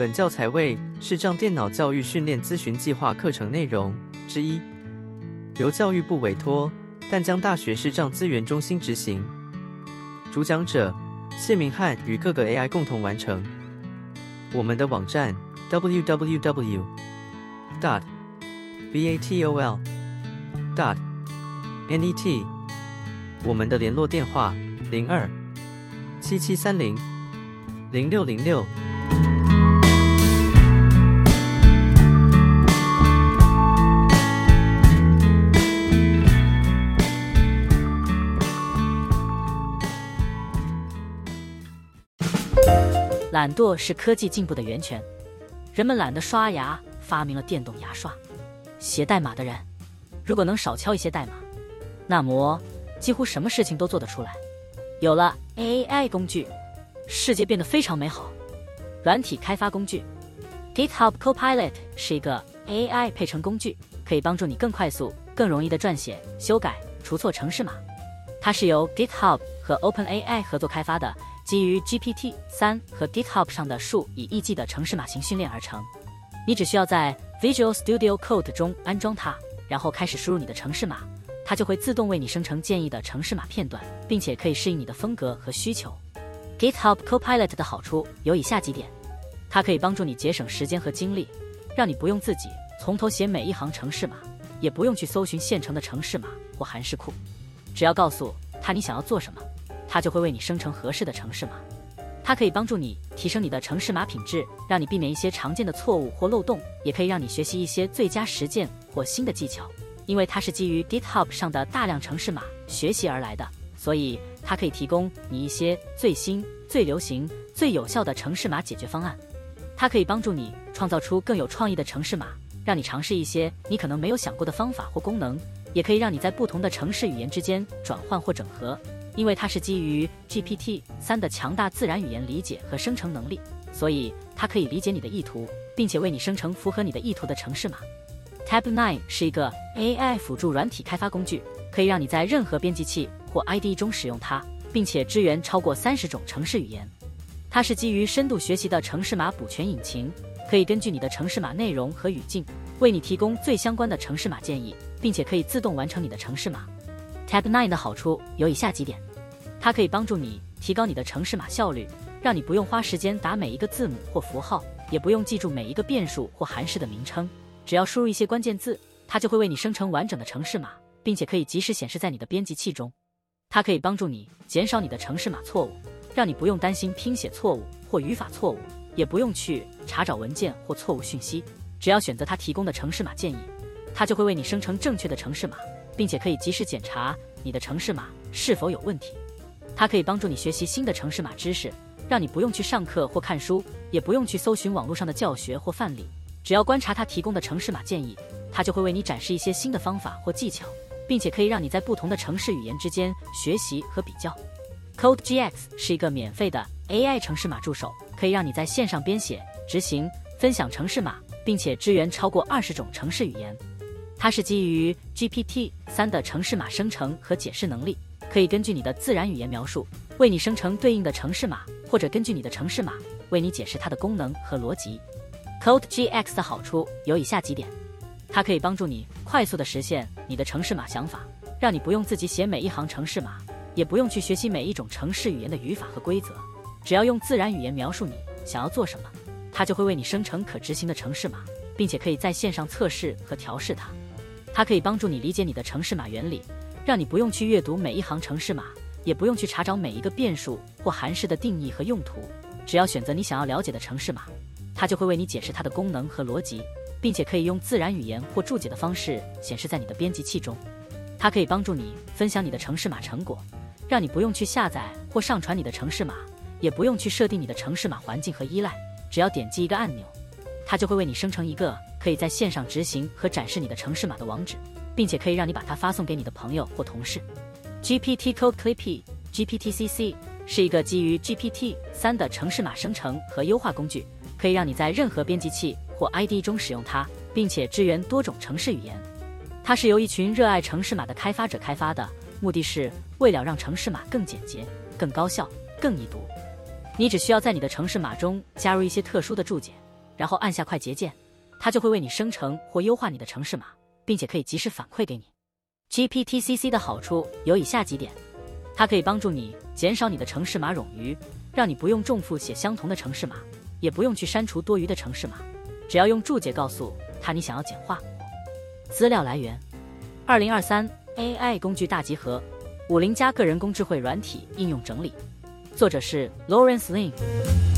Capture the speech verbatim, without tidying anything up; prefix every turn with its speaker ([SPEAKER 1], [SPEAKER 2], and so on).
[SPEAKER 1] 本教材为视障电脑教育训练咨询计划课程内容之一，由教育部委托淡江大学视障资源中心执行。主讲者谢明翰与各个 A I 共同完成。我们的网站 double-u double-u double-u 点 batol 点 net， 我们的联络电话零二七七三零零六零六。
[SPEAKER 2] 懒惰是科技进步的源泉，人们懒得刷牙，发明了电动牙刷。写代码的人，如果能少敲一些代码，那么几乎什么事情都做得出来。有了 A I 工具，世界变得非常美好。软体开发工具 GitHub Copilot 是一个 A I 配程工具，可以帮助你更快速、更容易地撰写、修改、除错程式码。它是由 GitHub 和 OpenAI 合作开发的，基于 G P T 三 和 GitHub 上的数以亿计的程式码型训练而成。你只需要在 Visual Studio Code 中安装它，然后开始输入你的程式码，它就会自动为你生成建议的程式码片段，并且可以适应你的风格和需求。GitHub Copilot 的好处有以下几点：它可以帮助你节省时间和精力，让你不用自己从头写每一行程式码，也不用去搜寻现成的程式码或函式库。只要告诉它你想要做什么，它就会为你生成合适的程式码。它可以帮助你提升你的程式码品质，让你避免一些常见的错误或漏洞，也可以让你学习一些最佳实践或新的技巧。因为它是基于 GitHub 上的大量程式码学习而来的，所以它可以提供你一些最新、最流行、最有效的程式码解决方案。它可以帮助你创造出更有创意的程式码，让你尝试一些你可能没有想过的方法或功能，也可以让你在不同的程式语言之间转换或整合。因为它是基于 G P T 三 的强大自然语言理解和生成能力，所以它可以理解你的意图，并且为你生成符合你的意图的程式码。Tab 九 是一个 A I 辅助软体开发工具，可以让你在任何编辑器或 I D E 中使用它，并且支援超过三十种程式语言。它是基于深度学习的程式码补全引擎，可以根据你的程式码内容和语境，为你提供最相关的程式码建议，并且可以自动完成你的程式码。Tab 九 的好处有以下几点：它可以帮助你提高你的程式码效率，让你不用花时间打每一个字母或符号，也不用记住每一个变数或函式的名称。只要输入一些关键字，它就会为你生成完整的程式码，并且可以及时显示在你的编辑器中。它可以帮助你减少你的程式码错误，让你不用担心拼写错误或语法错误，也不用去查找文件或错误讯息。只要选择它提供的程式码建议，它就会为你生成正确的程式码，并且可以及时检查你的程式码是否有问题。它可以帮助你学习新的程式码知识，让你不用去上课或看书，也不用去搜寻网络上的教学或范例。只要观察它提供的程式码建议，它就会为你展示一些新的方法或技巧，并且可以让你在不同的程式语言之间学习和比较。CodeGX 是一个免费的 A I 程式码助手，可以让你在线上编写、执行、分享程式码，并且支援超过二十种程式语言。它是基于 G P T 三 的程式码生成和解释能力，可以根据你的自然语言描述，为你生成对应的程式码，或者根据你的程式码为你解释它的功能和逻辑。CodeGX 的好处有以下几点：它可以帮助你快速地实现你的程式码想法，让你不用自己写每一行程式码，也不用去学习每一种程式语言的语法和规则。只要用自然语言描述你想要做什么，它就会为你生成可执行的程式码，并且可以在线上测试和调试它。它可以帮助你理解你的程式码原理，让你不用去阅读每一行程式码，也不用去查找每一个变数或函式的定义和用途。只要选择你想要了解的程式码，它就会为你解释它的功能和逻辑，并且可以用自然语言或注解的方式显示在你的编辑器中。它可以帮助你分享你的程式码成果，让你不用去下载或上传你的程式码，也不用去设定你的程式码环境和依赖。只要点击一个按钮，它就会为你生成一个可以在线上执行和展示你的程式码的网址，并且可以让你把它发送给你的朋友或同事。G P T Code Clippy G P T C C 是一个基于 G P T 三 的程式码生成和优化工具，可以让你在任何编辑器或 I D E 中使用它，并且支援多种程式语言。它是由一群热爱程式码的开发者开发的，目的是为了让程式码更简洁、更高效、更易读。你只需要在你的程式码中加入一些特殊的注解， 然后按下快捷键，它就会为你生成或优化你的程式码，并且可以及时反馈给你。G P T C C 的好处有以下几点：它可以帮助你减少你的程式码冗余，让你不用重复写相同的程式码，也不用去删除多余的程式码，只要用注解告诉它你想要简化。资料来源：二零二三 A I 工具大集合，五零加个人工智慧软体应用整理，作者是 Lawrence Lin。